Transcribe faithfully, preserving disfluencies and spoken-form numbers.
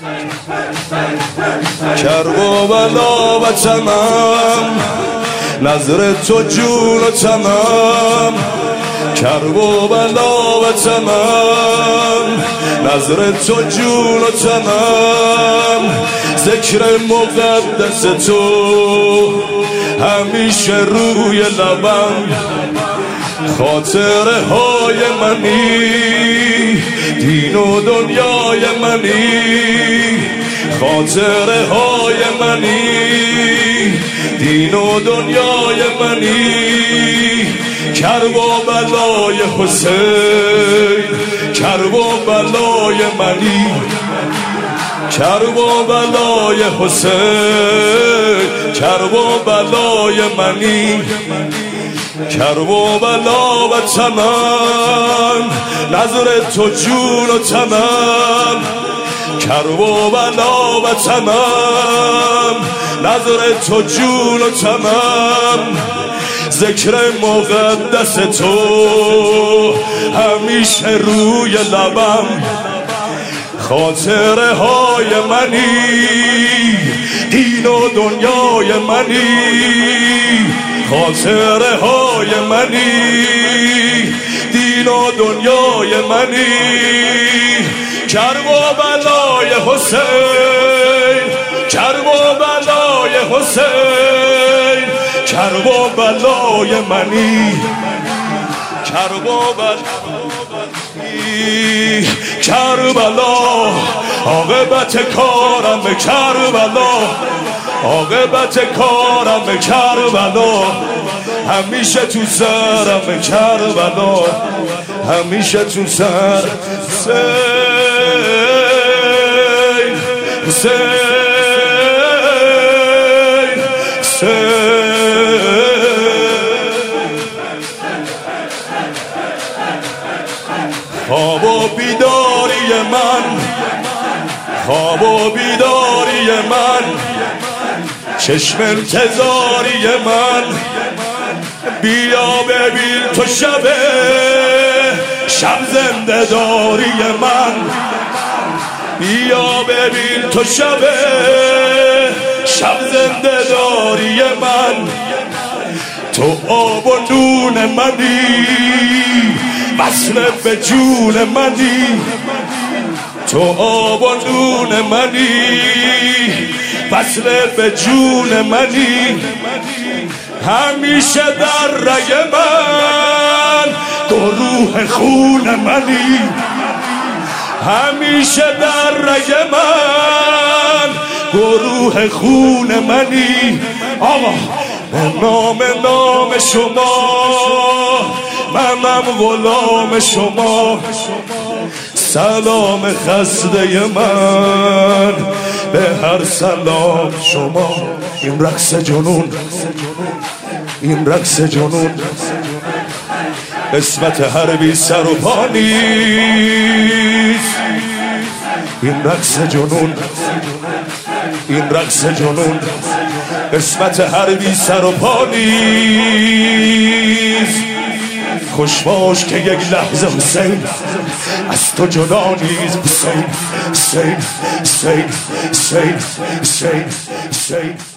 کرب و بلا وطنم، نظر تو جون و تنم. کرب و بلا وطنم، نظر تو جون و تنم. ذکر مقدس تو همیشه روی لبم. خاطره های منی، دین و دنیای منی. خاطره های منی، دین و دنیای منی. کرب و بلای حسین، کرب و بلای منی. کرب و بلای حسین، کرب و بلای منی. کرب و بلا وطنم، نظر تو جون و تنم. کرب و بلا وطنم، نظر تو جون و تنم. ذکر مقدس تو همیشه روی لبم. خاطره های منی، دین و دنیای منی. خاطره های منی، دین و دنیای منی. کرب و بلای حسین، کرب و بلای حسین. کرب و بلای منی، کرب و بلای کربلا. عاقبت کارم کربلا، عاقبت کارم کربلا. همیشه تو سرم کربلا، همیشه تو سر. حسین، حسین، حسین. خواب و بیداری من، خواب و بیداری من. چشم انتظاری من. بیا ببین تو شب، شب زنده داری من. بیا ببین تو شب، شب زنده داری من. تو آب و نون منی، وصل به جون منی. تو آب و نون منی، وصل به جون منی. همیشه در رگ من گروه خون منی. همیشه در رگ من گروه خون منی. آقا به نام نام شما، منم غلام شما. سلام خسته من، به هر سلام شما. این رقص جنون، این رقص جنون. قسمت هر بی سر و پا نیست. این رقص جنون، این رقص جنون. قسمت هر بی سر و پا نیست. خوش باش که یک لحظه حسین از تو جدا نیست. حسین، حسین، حسین، حسین، حسین، حسین.